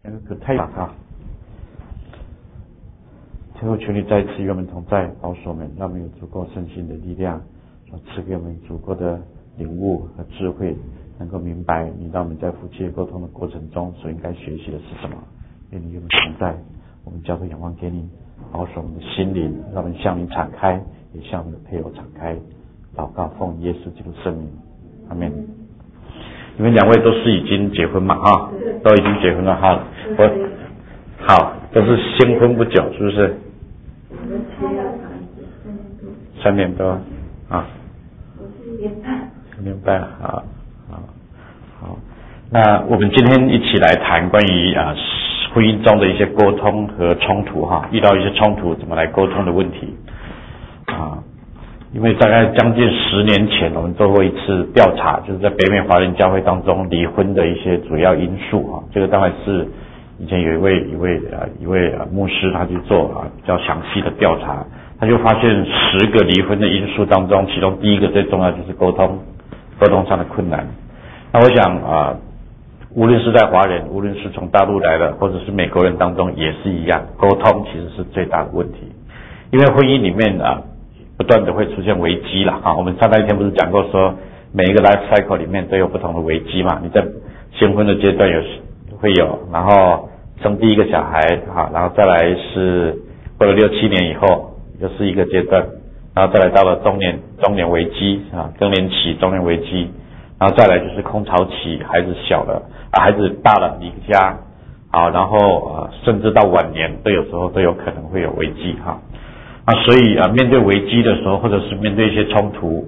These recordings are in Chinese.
可太大哈！最后，求你再一次与我们同在，保守我们，让我们有足够身心的力量，赐给我们足够的领悟和智慧，能够明白你让我们在夫妻沟通的过程中所应该学习的是什么。愿你与我们同在，我们交托仰望给你，保守我们的心灵，让我们向你敞开，也向我们的配偶敞开。祷告奉耶稣基督圣名，阿们。你们两位都是已经结婚嘛？哈，都已经结婚了哈。好，都是新婚不久，是不是？3年多啊。 我是1年半。 1年半，好。那我们今天一起来谈关于婚姻中的一些沟通和冲突哈，遇到一些冲突怎么来沟通的问题啊。因为大概将近10年前，我们做过一次调查，就是在北美华人教会当中离婚的一些主要因素啊。这个当然是以前有一位牧师他去做比较详细的调查，他就发现10个离婚的因素当中，其中第一个最重要就是沟通上的困难。那我想无论是在华人，无论是从大陆来的，或者是美国人当中也是一样，沟通其实是最大的问题。因为婚姻里面不断的会出现危机啦我们上一天不是讲过说，每一个 life cycle 里面都有不同的危机嘛？你在新婚的阶段会有，然后生第一个小孩然后再来是过了6-7年以后又是一个阶段，然后再来到了中年危机更年期、中年危机，然后再来就是空巢期，孩子小了孩子大了离家然后甚至到晚年有时候都有可能会有危机所以面对危机的时候，或者是面对一些冲突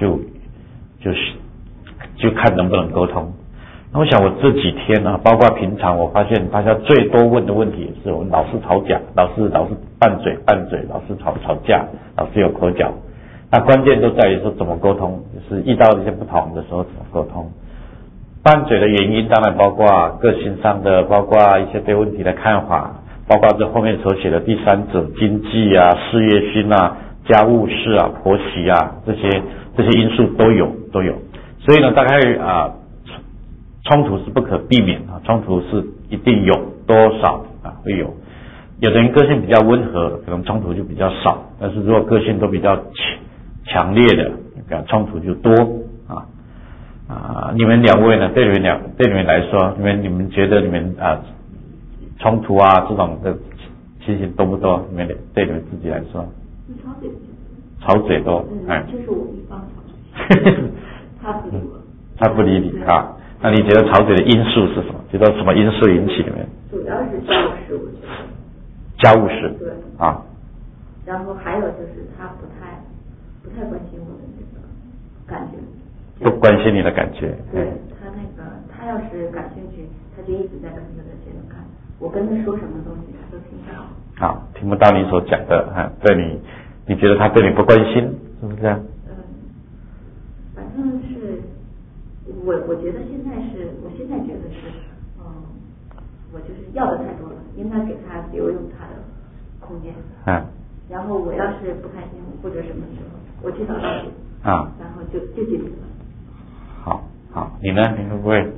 就看能不能沟通。那我想我这几天包括平常，我发现大家最多问的问题是我们老是吵架，老是拌嘴，老是吵架，老是有口角。那关键都在于说怎么沟通，就是遇到一些不同的时候怎么沟通。拌嘴的原因当然包括个性上的，包括一些对问题的看法，包括这后面所写的第三者、经济事业心家务事婆媳这些因素都有。所以呢，大概冲突是不可避免冲突是一定有，多少会有。有的人个性比较温和，可能冲突就比较少，但是如果个性都比较强烈的，冲突就多你们两位呢？对你们来说，你们觉得你们冲突这种的情形多不多？对你们自己来说，吵嘴多。 就是我一方吵嘴，他不理我。 那你觉得吵嘴的因素是什么？觉得什么因素引起你们？ 主要是家务事，我觉得。 家务事。 对。然后还有就是他不太关心我的那个感觉。 不关心你的感觉。 对，他要是感兴趣，他就一直在跟着接着看。我跟他说什么东西，他都听不到。 听不到你所讲的对你觉得他对你不关心，是不是这样？ 反正是我觉得我现在觉得是我就是要的太多了，应该给他留有他的空间。然后我要是不开心或者什么时候，我去找他去然后就解决了。 好，你呢？你会不会？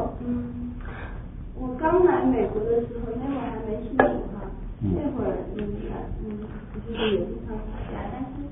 我刚来美国的时候，那会儿还没信主那会儿就是也经常吵架，但是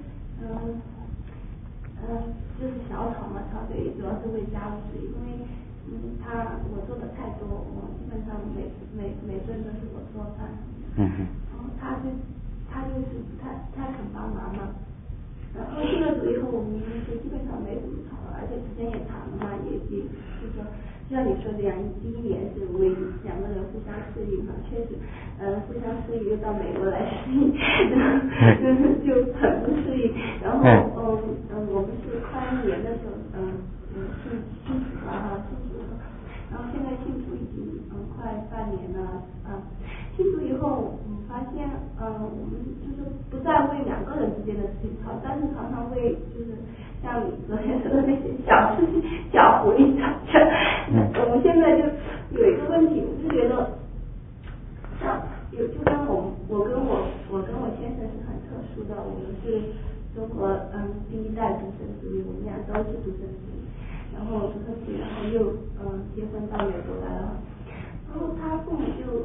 就是小吵嘛，吵嘴主要是为家务事，因为我做的太多，我基本上每顿都是我做饭。然后他就是不太肯帮忙嘛。然后信了主以后，我们就基本上没怎么吵了，而且时间也长了嘛，也就说就像你说的一样，第一年是为2个人互相适应确实互相适应，又到美国来适应，就很不适应。然后我们是快1年的时候信主了然后现在信主已经快半年了信主以后发现我们就是不再为2个人之间的事情吵，但是常常为就是像你昨天说的那些小事情、小狐狸吵架。我们现在就有一个问题，我就觉得像就跟我跟我先生是很特殊的，我们是中国第一代独生子女，我们俩都是独生子女，然后独生子女，然后又结婚到美国来了。然后他父母就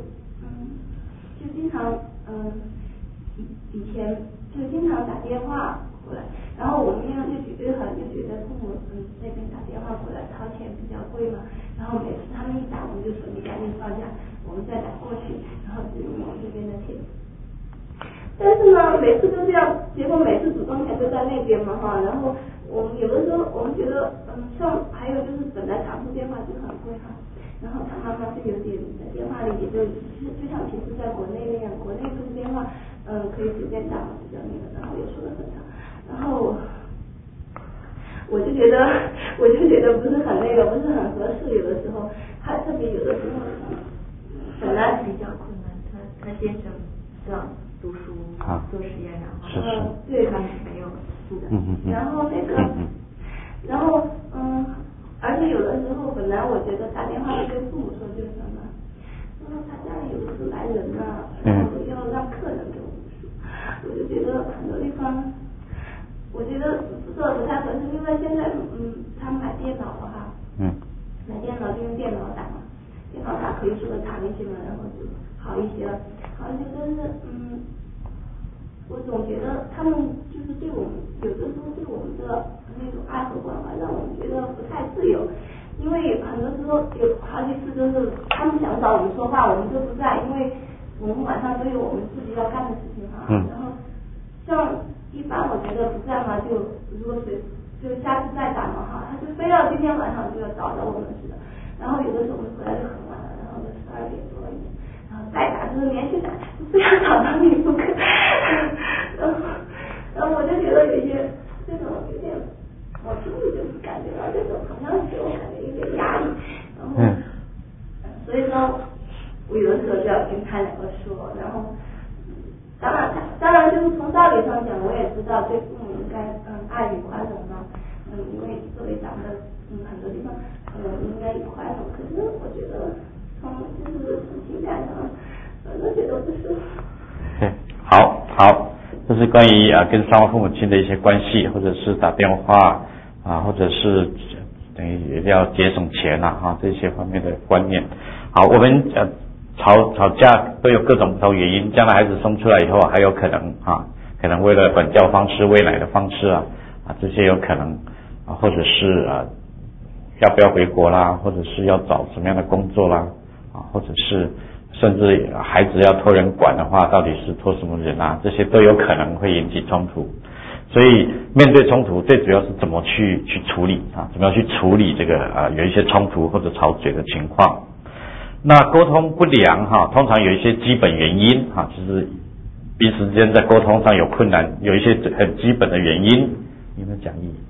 常以前就经常打电话过来，然后我们又觉得父母那边打电话过来掏钱比较贵嘛，然后每次他们一打我们就说你赶紧放假，我们再打过去，然后就用我们这边的钱。但是呢，每次都这样，结果每次主动权都在那边嘛哈，然后我们有的时候我们觉得像还有就是本来长途电话就很贵哈，然后他妈妈就有点在电话里也就像平时在国内那样，国内不是电话可以随便打嘛，比较那个，然后也说得很长，然后我就觉得不是很那个，不是很合适，有的时候他特别有的时候本来比较困难，他先生要读书做实验，然后对他没有住的， 然后那个然后而且有的时候本来我觉得打电话跟父母说就行了，然后他家里有的时候来人了，然后要让客人给我们说，我就觉得很多地方我觉得做的不太合适，因为现在他买电脑了哈，买电脑就用电脑打嘛，电脑打可以说的长一些嘛，然后就好一些了，但是我总觉得他们就是对我们有的时候对我们的那种爱和关怀让我们觉得不太自由，因为很多时候有好几次就是他们想找我们说话我们都不在，因为我们晚上都有我们自己要干的事情哈，然后像一般我觉得不在嘛，就如果就下次再打嘛哈，他就非要今天晚上就要找着我们似的，然后有的时候我们回来就很晚了，然后就12点多一点，然后再打就是连续打，非要找到你不可，然后我就觉得有些这种有点，我心里就是感觉到这种好像给我感觉有点压力，然后所以说我有的时候就要跟他两个说，然后当然就是从道理上讲，我也知道对父母应该爱与宽容嘛，因为作为长辈很多地方应该有宽容，可是我觉得从情感上我觉得不是。 好，这是关于跟双方父母亲的一些关系，或者是打电话或者是等于要节省钱这些方面的观念。好，我们吵架都有各种不同原因，将来孩子生出来以后还有可能可能为了管教方式、喂奶的方式这些有可能或者是要不要回国啦，或者是要找什么样的工作啦或者是甚至孩子要托人管的话，到底是托什么人这些都有可能会引起冲突。所以面对冲突，最主要是怎么去处理怎么样去处理这个有一些冲突或者吵嘴的情况。那沟通不良通常有一些基本原因就是彼此之间在沟通上有困难，有一些很基本的原因。有没有讲义？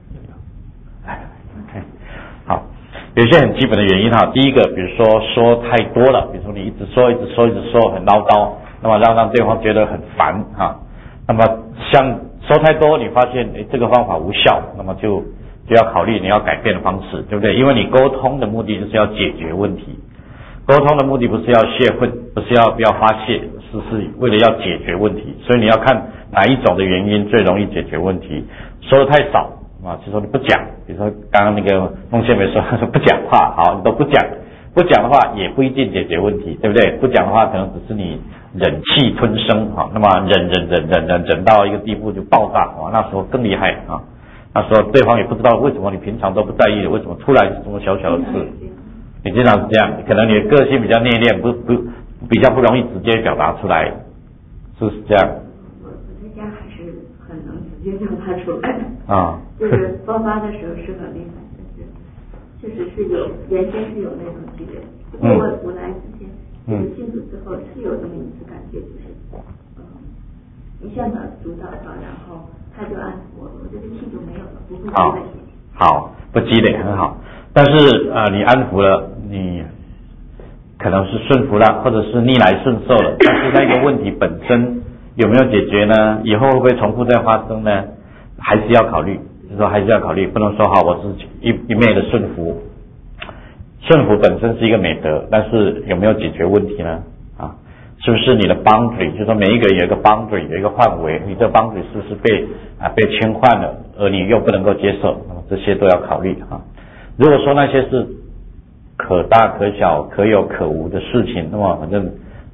好，有一些很基本的原因第一个，比如说太多了，比如说你一直说很唠叨，那么让对方觉得很烦那么像说太多，你发现这个方法无效，那么就要考虑你要改变的方式，对不对？因为你沟通的目的就是要解决问题，沟通的目的不是要泄愤，不是要发泄，是为了要解决问题，所以你要看哪一种的原因最容易解决问题。说的太少就说你不讲，比如说刚刚那个孟宪梅说不讲话，好，你都不讲的话也不一定解决问题，对不对？不讲的话可能只是你忍气吞声那么忍到一个地步就爆炸那时候更厉害那时候对方也不知道为什么你平常都不在意，为什么突然这么小的事，你经常是这样，可能你的个性比较内敛，比较不容易直接表达出来，是不是这样？ 我在家还是很能直接表达出来就是爆发的时候是很厉害，但是确实是原先是有那种积累，不过我来之前信主之后是有这么一次感觉，就是你向他主导他，然后他就安抚我这个气就没有了，不会积累。 好，不积累很好，但是你安抚了，你可能是顺服了，或者是逆来顺受了，但是那个问题本身有没有解决呢？以后会不会重复再发生呢？还是要考虑，就是说还是要考虑，不能说我是一昧的顺服。顺服本身是一个美德，但是有没有解决问题呢？是不是你的 boundary， 就是说每一个人有一个 boundary， 有一个范围，你这 boundary 是不是被侵犯了，而你又不能够接受，那么这些都要考虑如果说那些是可大可小、可有可无的事情，那么反正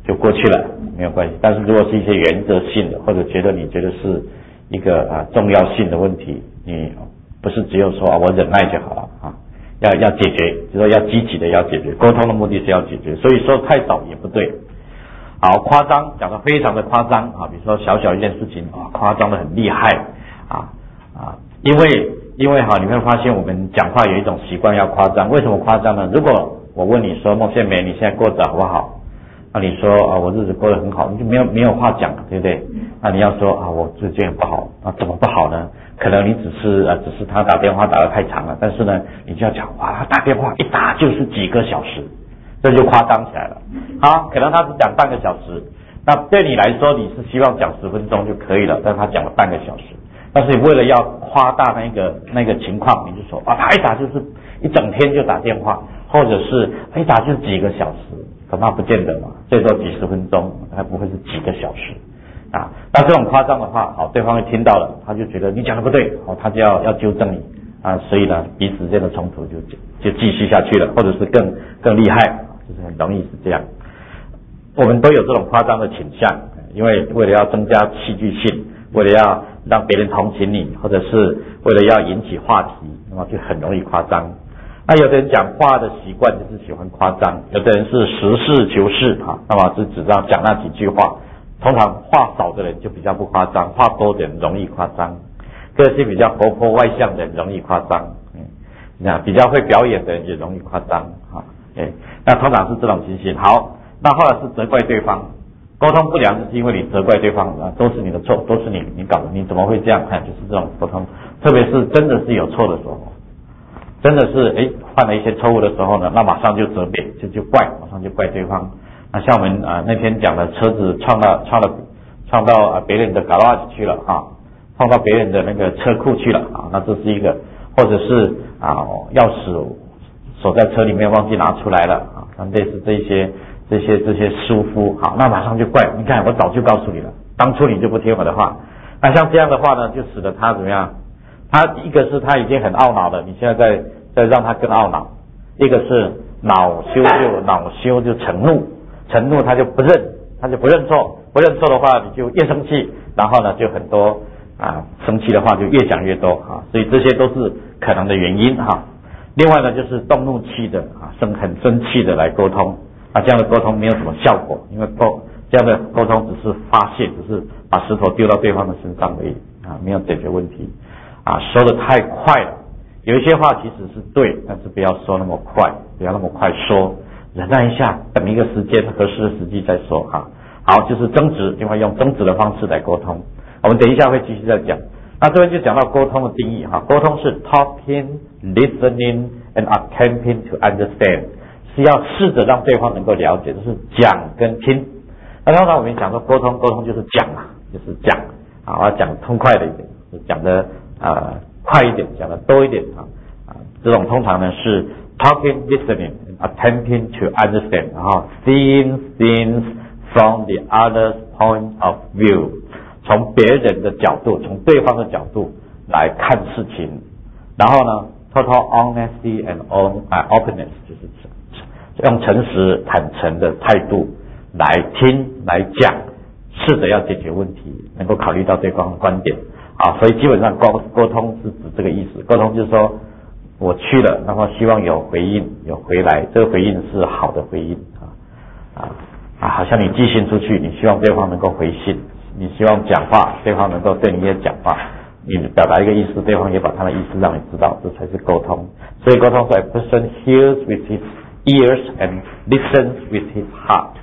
就过去了，没有关系。但是如果是一些原则性的，或者你觉得是一个重要性的问题，你不是只有说我忍耐就好了要解决，就说要积极的要解决，沟通的目的是要解决，所以说太少也不对。好，夸张讲得非常的夸张比如说小小一件事情夸张的很厉害因为你会发现我们讲话有一种习惯要夸张。为什么夸张呢？如果我问你说孟宪梅你现在过得好不好？那你说我日子过得很好，你就没有话讲了，对不对？那你要说我最近很不好怎么不好呢？可能你只是他打电话打得太长了，但是呢你就要讲他打电话一打就是几个小时，这就夸张起来了。好，可能他只讲半个小时，那对你来说你是希望讲10分钟就可以了，但他讲了半个小时。但是为了要夸大那个情况，你就说他一打就是一整天就打电话，或者是一打就是几个小时，恐怕不见得嘛，最多几十分钟，还不会是几个小时那这种夸张的话对方会听到了，他就觉得你讲的不对他就要纠正你所以呢彼此间的冲突就继续下去了，或者是更厉害，就是很容易是这样。我们都有这种夸张的倾向，因为为了要增加戏剧性，为了要让别人同情你，或者是为了要引起话题，那么就很容易夸张。那有的人讲话的习惯就是喜欢夸张，有的人是实事求是那么是只讲那几句话。通常话少的人就比较不夸张，话多的人容易夸张，个性比较活泼外向的人容易夸张比较会表演的人也容易夸张那通常是这种情形。好，那后来是责怪对方，沟通不良就是因为你责怪对方都是你的错，都是你搞的，你怎么会这样就是这种沟通。特别是真的是有错的时候，真的是犯了一些错误的时候呢，那马上就责备就怪，马上就怪对方。那像我们那天讲的车子撞到别人的 garage 去了撞到别人的那个车库去了那这是一个，或者是钥匙锁在车里面忘记拿出来了类似这些疏忽那马上就怪，你看我早就告诉你了，当初你就不听我的话。那像这样的话呢，就使得他怎么样？他一个是他已经很懊恼了，你现在再让他更懊恼；一个是恼羞就成怒他就不认错，不认错的话你就越生气，然后呢就很多生气的话就越讲越多所以这些都是可能的原因另外呢就是动怒气的很生气的来沟通这样的沟通没有什么效果，因为这样的沟通只是发泄，只是把石头丢到对方的身上而已没有解决问题说的太快了，有一些话其实是对，但是不要说那么快，不要那么快说，忍耐一下，等一个时间合适的时机再说好，就是争执，另外用争执的方式来沟通，我们等一下会继续再讲。那这边就讲到沟通的定义沟通是 talking, listening and attempting to understand， 是要试着让对方能够了解，就是讲跟听。那通常我们讲说沟通就是讲就是讲我要讲痛快的一点，讲的快一点，讲的多一点这种通常呢是 talking, listening and attempting to understand， 然后 seeing things from the other's point of view， 从别人的角度，从对方的角度来看事情，然后呢 total honesty and openness， 就是用诚实坦诚的态度来听来讲，试着要解决问题，能够考虑到对方的观点所以基本上沟通是指这个意思。沟通就是说我去了，然后希望有回应，有回来，这个回应是好的回应好像你寄信出去，你希望对方能够回信，你希望讲话对方能够对你也讲话，你表达一个意思，对方也把他的意思让你知道，这才是沟通。所以沟通是 a person hears with his ears and listens with his heart。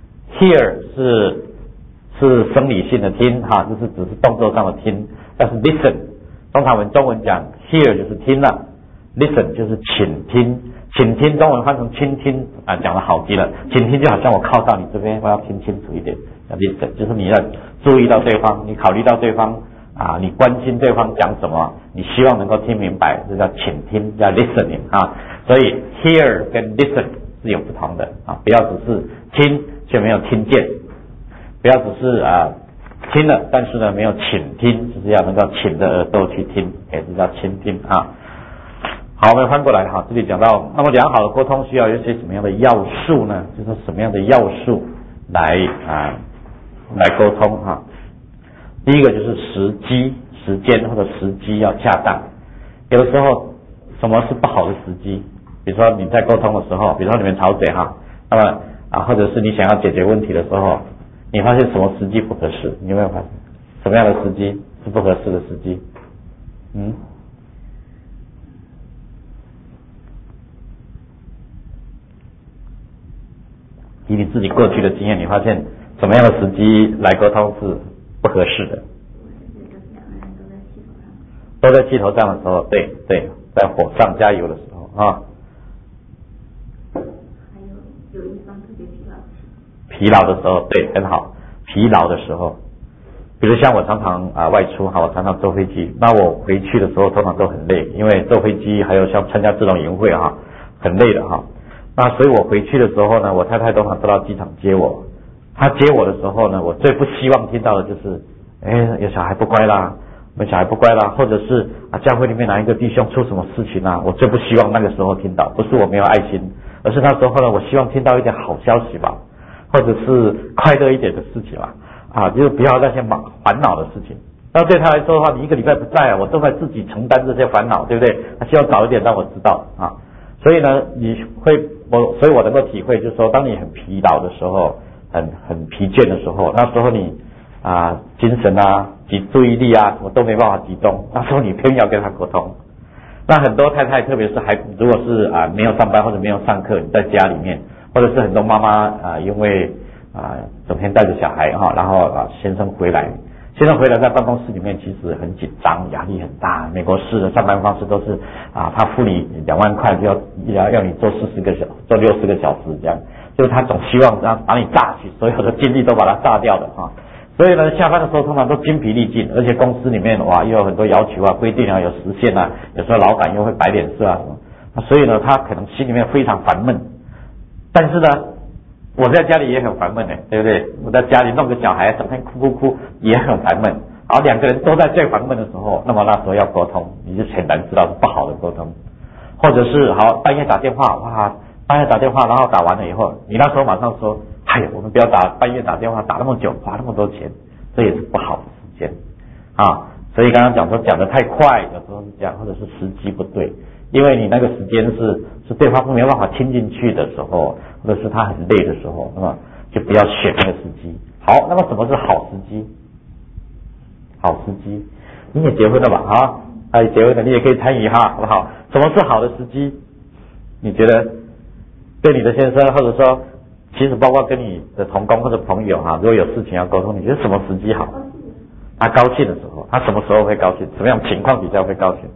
hear 是生理性的听就是只是动作上的听，但是 listen 通常我们中文讲 hear 就是听了， listen 就是倾听，倾听中文换成倾听讲得好极了，倾听就好像我靠到你这边，我要听清楚一点，listen 就是你要注意到对方，你考虑到对方你关心对方讲什么，你希望能够听明白，这叫倾听，叫 listening 所以 hear 跟 listen 是有不同的不要只是听却没有听见，不要只是听了但是呢没有倾听，就是要能够倾着耳朵去听，也是叫倾听好，我们翻过来这里讲到，那么良好的沟通需要有一些什么样的要素呢？就是什么样的要素来沟通哈。第一个就是时间或者时机要恰当。有的时候什么是不好的时机？比如说你在沟通的时候，比如说你们吵嘴哈，那么或者是你想要解决问题的时候，你发现什么时机不合适？你有没有发现什么样的时机是不合适的时机？以你自己过去的经验，你发现什么样的时机来沟通是不合适的？都在气头上的时候，对，在火上加油的时候啊。 还有一方特别疲劳的时候，对，很好。疲劳的时候，比如像我常常外出哈，我常常坐飞机，那我回去的时候通常都很累，因为坐飞机还有像参加这种营会哈，很累的哈。那所以我回去的时候呢，我太太通常都到机场接我。她接我的时候呢，我最不希望听到的就是，有小孩不乖啦，我小孩不乖啦，或者是教会里面哪一个弟兄出什么事情啊，我最不希望那个时候听到。不是我没有爱心，而是那时候呢，我希望听到一点好消息吧，或者是快乐一点的事情吧，就是不要那些烦恼的事情。那对他来说的话，你一个礼拜不在我都在自己承担这些烦恼，对不对？他希望早一点让我知道啊。所以呢，所以我能够体会，就是说，当你很疲劳的时候，很疲倦的时候，那时候你精神注意力什么都没办法集中，那时候你偏要跟他沟通。那很多太太，特别是如果是没有上班或者没有上课，你在家里面，或者是很多妈妈因为整天带着小孩然后先生回来在办公室里面其实很紧张，压力很大。美国式的上班方式都是他付你2万块就要你做60个小时这样，就是他总希望把你榨取所有的精力都把它榨掉的所以呢，下班的时候通常都精疲力尽，而且公司里面又有很多要求规定有时限有时候老板又会摆脸色什么，所以呢，他可能心里面非常烦闷。但是呢，我在家里也很烦闷对不对？我在家里弄个小孩整天哭也很烦闷。然后2个人都在最烦闷的时候，那么那时候要沟通，你就很难知道是不好的沟通。或者是半夜打电话，然后打完了以后，你那时候马上说，我们不要半夜打电话打那么久，花那么多钱，这也是不好的时间所以刚刚讲说讲得太快，有时候是这样，或者是时机不对，因为你那个时间是对方没有办法听进去的时候，或者是他很累的时候，那么就不要选那个时机。好，那么什么是好时机？好时机，你也结婚了吧？结婚了，你也可以参与好不好？什么是好的时机？你觉得对你的先生，或者说其实包括跟你的同工或者朋友如果有事情要沟通，你觉得什么时机好？他高兴的时候，他什么时候会高兴？什么样情况底下会高兴？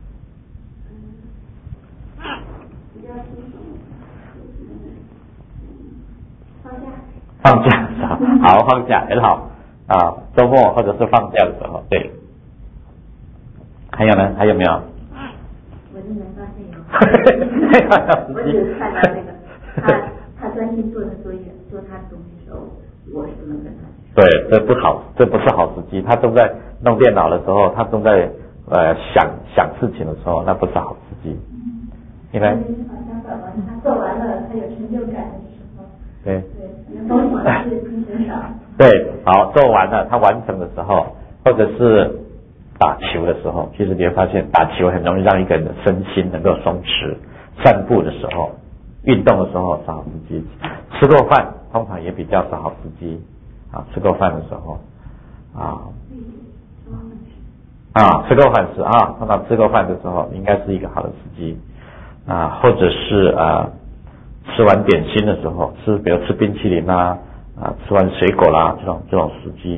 放假的时候，好，放假很好周末或者是放假的时候，对。还有呢？还有没有？ 我就能发现有。我只是看到那个他专心做他作业，做他东西的时候，我是不能跟他。 对，这不好，这不是好时机。他正在弄电脑的时候，他正在想事情的时候，那不是好时机。你呢？ 他做完了，他有成就感的时候。 对。 都是精神上。 对，好，做完了，他完成的时候，或者是打球的时候，其实你会发现打球很容易让一个人的身心能够松弛。散步的时候，运动的时候是好时机。吃过饭通常也比较是好时机吃过饭的时候吃过饭通常吃过饭的时候应该是一个好的时机或者是吃完点心的时候，比如吃冰淇淋吃完水果啦这种时机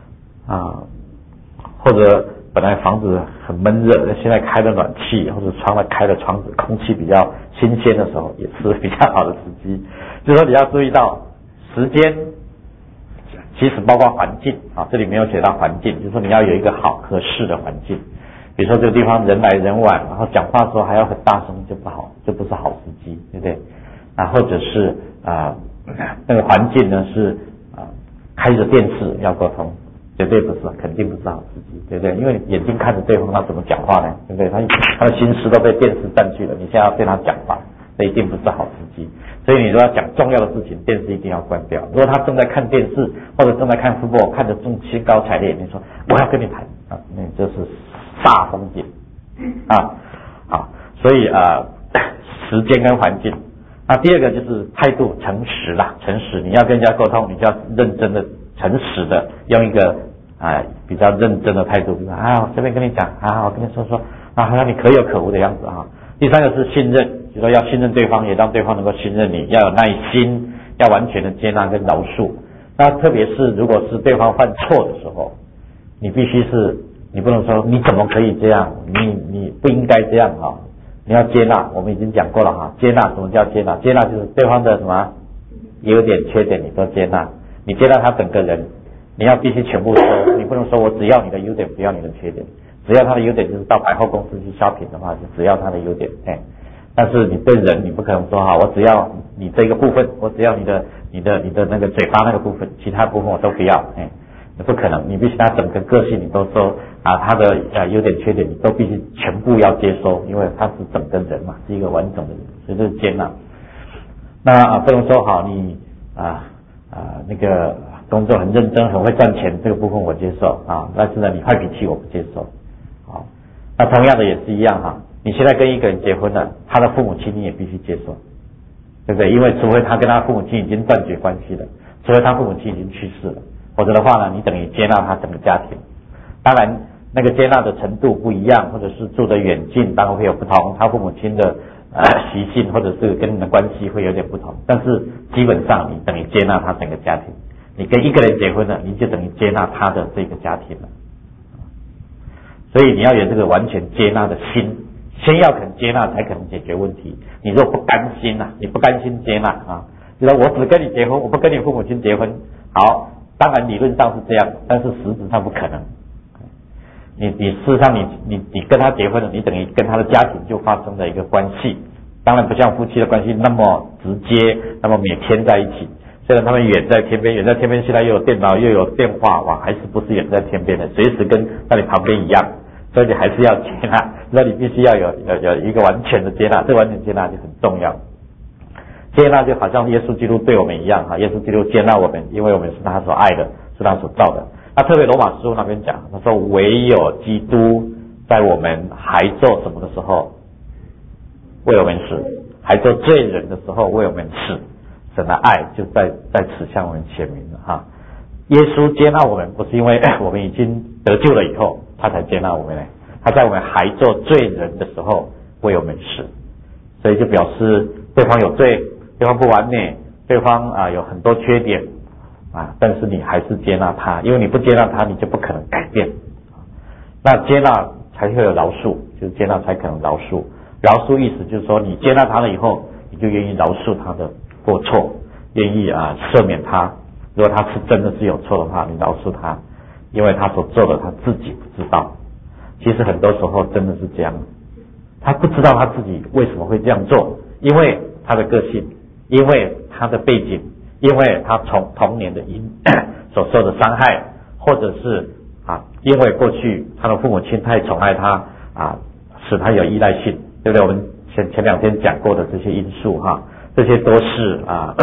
或者本来房子很闷热，现在开了暖气，或者开了窗子，空气比较新鲜的时候，也是比较好的时机。就是说你要注意到时间，其实包括环境这里没有写到环境，就是说你要有一个好合适的环境。比如说这个地方人来人往，然后讲话的时候还要很大声，就不好，就不是好时机，对不对？或者是那个环境呢是开着电视要沟通，绝对不是，肯定不是好时机，对不对？因为你眼睛看着对方，他怎么讲话呢？对不对？他的心思都被电视占据了，你现在要对他讲话， 这一定不是好时机。所以你如果要讲重要的事情，电视一定要关掉。如果他正在看电视或者正在看football，看得正兴高采烈，你说我要跟你谈啊，那就是煞风景啊。所以时间跟环境。那第二个就是态度诚实啦，诚实，你要跟人家沟通，你就要认真的、诚实的，用一个比较认真的态度，我这边跟你讲我跟你说好像你可有可无的样子啊。第三个是信任，就是说要信任对方，也让对方能够信任你，要有耐心，要完全的接纳跟饶恕。那特别是如果是对方犯错的时候，你必须是，你不能说你怎么可以这样，你不应该这样啊。你要接纳，我们已经讲过了哈。接纳，什么叫接纳？接纳就是对方的什么优点、缺点你都接纳，你接纳他整个人，你要必须全部说，你不能说我只要你的优点，不要你的缺点。只要他的优点，就是到百货公司去shopping的话，就只要他的优点，但是你对人，你不可能说我只要你这个部分，我只要你的那个嘴巴那个部分，其他部分我都不要，不可能，你必须他整个个性你都说他的优点缺点你都必须全部要接收，因为他是整个人嘛，是一个完整的人，所以这是接纳。那不能说好你那个工作很认真很会赚钱，这个部分我接受但是呢你坏脾气我不接受。那同样的也是一样你现在跟一个人结婚了，他的父母亲你也必须接受，对不对？因为除非他跟他父母亲已经断绝关系了，除非他父母亲已经去世了，否则的话呢，你等于接纳他整个家庭。当然那个接纳的程度不一样，或者是住的远近当然会有不同，他父母亲的习性或者是跟你的关系会有点不同，但是基本上你等于接纳他整个家庭。你跟一个人结婚了，你就等于接纳他的这个家庭了。所以你要有这个完全接纳的心，先要肯接纳才可能解决问题。你若不甘心你不甘心接纳就是我只跟你结婚，我不跟你父母亲结婚。好，当然理论上是这样，但是实质上不可能。你事实上你跟他结婚了，你等于跟他的家庭就发生了一个关系。当然不像夫妻的关系那么直接，那么每天在一起。虽然他们远在天边，现在又有电脑又有电话，还是不是远在天边的，随时跟在你旁边一样。所以你还是要接纳，那你必须要有一个完全的接纳，这完全接纳就很重要。接纳就好像耶稣基督对我们一样耶稣基督接纳我们，因为我们是他所爱的，是他所造的。那特别罗马书那边讲，他说唯有基督在我们还做什么的时候为我们死，还做罪人的时候为我们死，神的爱就在此向我们显明了耶稣接纳我们不是因为我们已经得救了以后他才接纳我们他在我们还做罪人的时候为我们死，所以就表示对方有罪，对方不完美，对方有很多缺点但是你还是接纳他，因为你不接纳他你就不可能改变。那接纳才会有饶恕，就是接纳才可能饶恕。饶恕意思就是说你接纳他了以后，你就愿意饶恕他的过错，愿意赦免他。如果他是真的是有错的话，你饶恕他，因为他所做的他自己不知道。其实很多时候真的是这样，他不知道他自己为什么会这样做，因为他的个性，因为他的背景，因为他从童年的所受的伤害，或者是因为过去他的父母亲太宠爱他使他有依赖性，对不对？我们前两天讲过的这些因素这些都是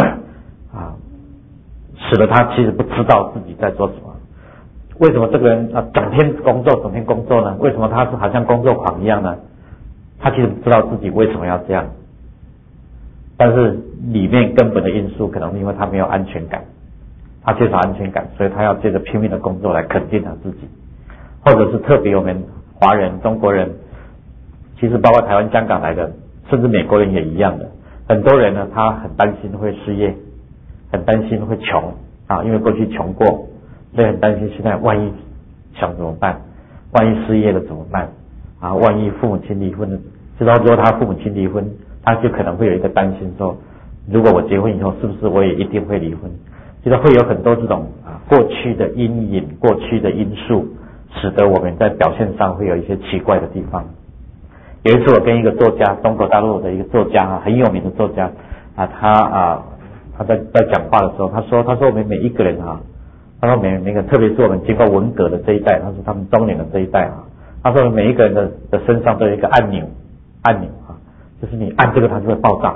使得他其实不知道自己在做什么。为什么这个人整天工作呢？为什么他是好像工作狂一样呢？他其实不知道自己为什么要这样，但是里面根本的因素可能是因为他没有安全感，他缺少安全感，所以他要借着拼命的工作来肯定他自己。或者是特别我们华人、中国人，其实包括台湾、香港来的，甚至美国人也一样的，很多人呢他很担心会失业，很担心会穷因为过去穷过，所以很担心现在万一穷怎么办，万一失业了怎么办万一父母亲离婚了，知道如果他父母亲离婚，他就可能会有一个担心说，如果我结婚以后是不是我也一定会离婚。其实会有很多这种过去的阴影、过去的因素，使得我们在表现上会有一些奇怪的地方。有一次我跟一个作家，中国大陆的一个作家很有名的作家他在讲话的时候，他说我们每一个人他说每个特别是我们经过文革的这一代，他说他们中年的这一代他说每一个人的身上都有一个按钮就是你按这个它就会爆炸，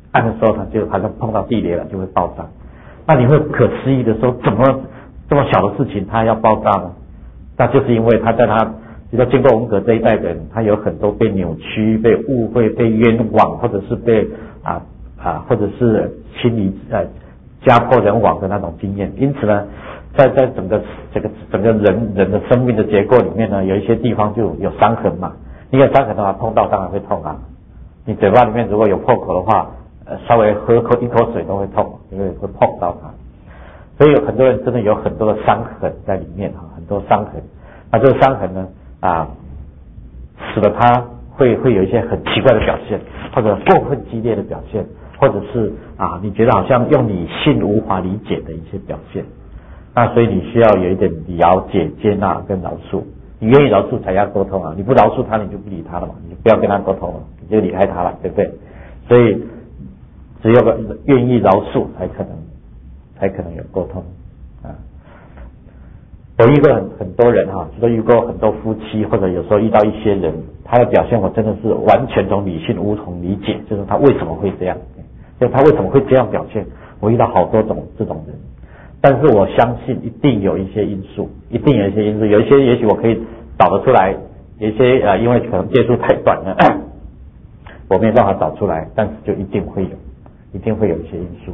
按的时候它就好像碰到地雷了，就会爆炸。那你会不可思议的说，怎么这么小的事情它要爆炸呢？那就是因为他在他，比如说经过文革这一代的人，他有很多被扭曲、被误会、被冤枉，或者是被或者是心理家破人亡的那种经验。因此呢，在整个人的生命的结构里面呢，有一些地方就有伤痕嘛。你有伤痕的话，碰到当然会痛啊。你嘴巴里面如果有破口的话，稍微喝一口水都会痛，因为会碰到它。所以有很多人真的有很多的伤痕在里面啊，很多伤痕。那这个伤痕呢使得他会有一些很奇怪的表现，或者过分激烈的表现，或者是你觉得好像用理性无法理解的一些表现。那所以你需要有一点了解、接纳跟饶恕。你愿意饶恕才要沟通啊，你不饶恕他，你就不理他了嘛，你就不要跟他沟通了，你就离开他了，对不对？所以只有愿意饶恕才可能有沟通啊。我遇过很多人都遇过很多夫妻，或者有时候遇到一些人，他的表现我真的是完全从理性无从理解，就是他为什么会这样，就他为什么会这样表现。我遇到好多种这种人，但是我相信一定有一些因素，有一些也许我可以找得出来，有一些因为可能接触太短了，我没办法找出来，但是就一定会有一些因素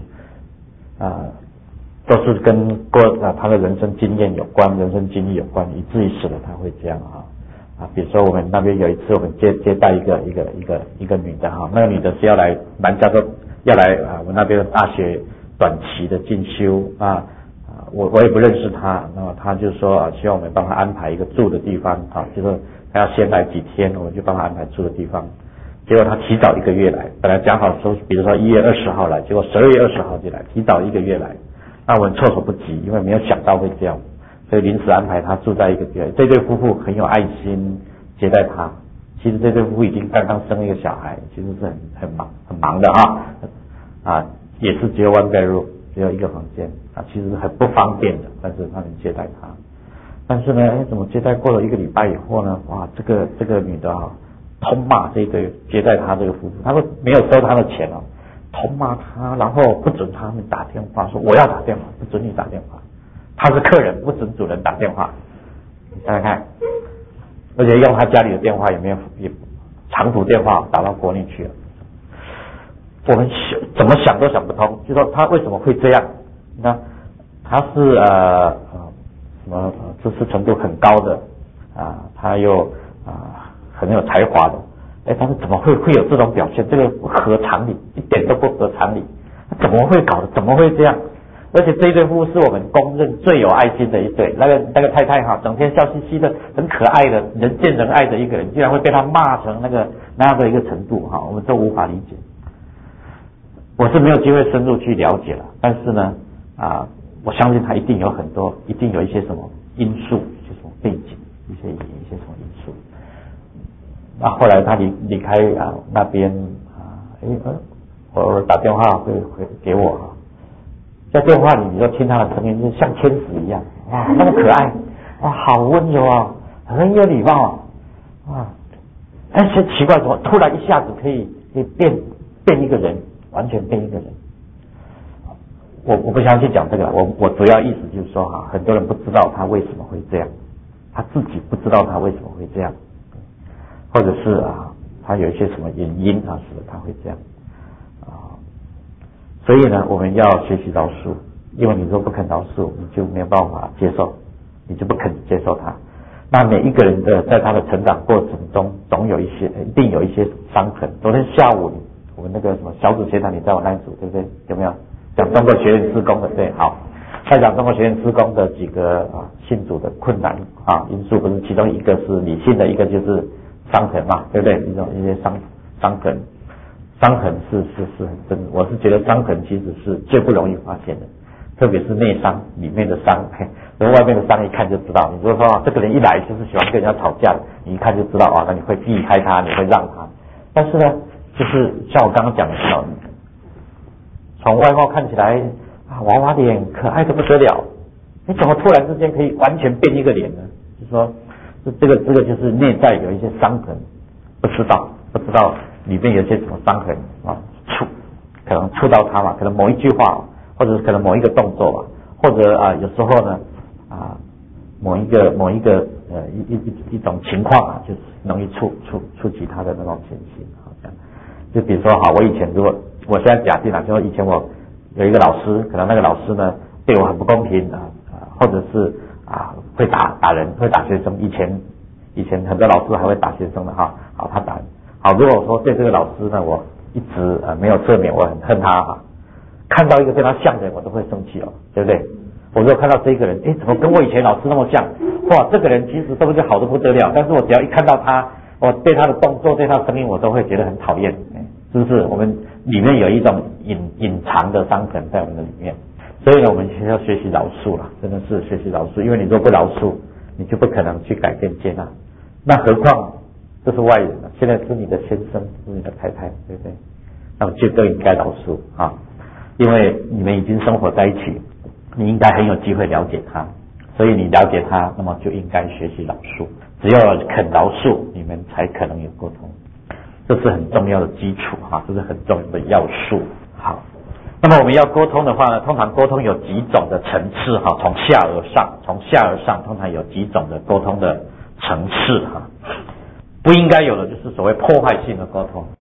都是跟他的人生经验有关，人生经历有关，以至于使得他会这样比如说我们那边有一次我们接待一个女的那个女的是要来我们那边的大学短期的进修我也不认识她，那么她就说希望我们帮她安排一个住的地方就是她要先来几天，我们就帮她安排住的地方。结果她提早1个月来，本来讲好说比如说1月20号来，结果12月20号就来，提早1个月来。那我们措手不及，因为没有想到会这样，所以临时安排他住在一个地方。这对夫妇很有爱心接待他，其实这对夫妇已经刚刚生了一个小孩，其实是很忙的也是只有 one bedroom， 只有一个房间其实很不方便的，但是他们接待他。但是呢怎么接待过了1个礼拜以后呢，这个女的痛骂这对接待他这个夫妇，他们没有收他的钱痛骂他，然后不准他们打电话，说我要打电话，不准你打电话，他是客人，不准主人打电话。你想想看，而且用他家里的电话也长途电话打到国内去了。我们怎么想都想不通，就说他为什么会这样？那他是什么知识程度很高的他又很有才华的。但是怎么会有这种表现？这个不合常理，一点都不合常理。怎么会搞的？怎么会这样？而且这一对夫妇是我们公认最有爱心的一对。那个太太整天笑嘻嘻的，很可爱的，人见人爱的一个人，居然会被他骂成那样的一个程度我们都无法理解。我是没有机会深入去了解了，但是呢我相信他一定有一些什么因素，一些什么背景，一些什么因素。那后来他离开那边我偶尔打电话会给我在电话里你就听他的声音就像天使一样那么可爱好温柔很有礼貌但是奇怪怎么突然一下子可以变一个人，完全变一个人。我不相信讲这个，我主要意思就是说很多人不知道他为什么会这样，他自己不知道他为什么会这样，或者是他有一些什么原因使得他会这样所以呢我们要学习饶恕，因为你说不肯饶恕，你就没有办法接受，你就不肯接受他。那每一个人在他的成长过程中一定有一些伤痕。昨天下午我们那个什么小组协谈，你在我那一组对不对？有没有讲中国学院施工的？对，好，在讲中国学院施工的几个信主的困难因素，不是其中一个是理性的，一个就是伤痕嘛，对不对？一些伤痕是很真的。我是觉得伤痕其实是最不容易发现的，特别是内伤里面的伤，因为外面的伤一看就知道。你如果说这个人一来就是喜欢跟人家吵架，你一看就知道那你会避开他，你会让他。但是呢，就是像我刚刚讲的从外貌看起来娃娃脸可爱的不得了，你怎么突然之间可以完全变一个脸呢？就是说这个就是内在有一些伤痕，不知道里面有些什么伤痕可能触到他嘛，可能某一句话，或者是可能某一个动作吧，或者有时候呢某一个一种情况啊，就是容易触及他的那种情形，好像就比如说我以前我现在假定就以前我有一个老师，可能那个老师呢对我很不公平或者是会打人，会打学生，以前很多老师还会打学生的他打人。如果说对这个老师呢，我一直没有赦免，我很恨他看到一个跟他像的人，我都会生气对不对？我如果看到这个人，怎么跟我以前老师那么像？哇，这个人其实是不是好得不得了？但是我只要一看到他，我对他的动作、对他的声音，我都会觉得很讨厌，是不是？我们里面有一种隐藏的伤痕在我们的里面，所以呢，我们要学习饶恕了，真的是学习饶恕，因为你如果不饶恕，你就不可能去改变接纳。那何况这是外人了，现在是你的先生，是你的太太，对不对？那么就更应该饶恕因为你们已经生活在一起，你应该很有机会了解他，所以你了解他，那么就应该学习饶恕。只要肯饶恕，你们才可能有沟通，这是很重要的基础这是很重要的要素。好，那么我们要沟通的话呢，通常沟通有几种的层次从下而上通常有几种的沟通的层次不应该有的就是所谓破坏性的沟通。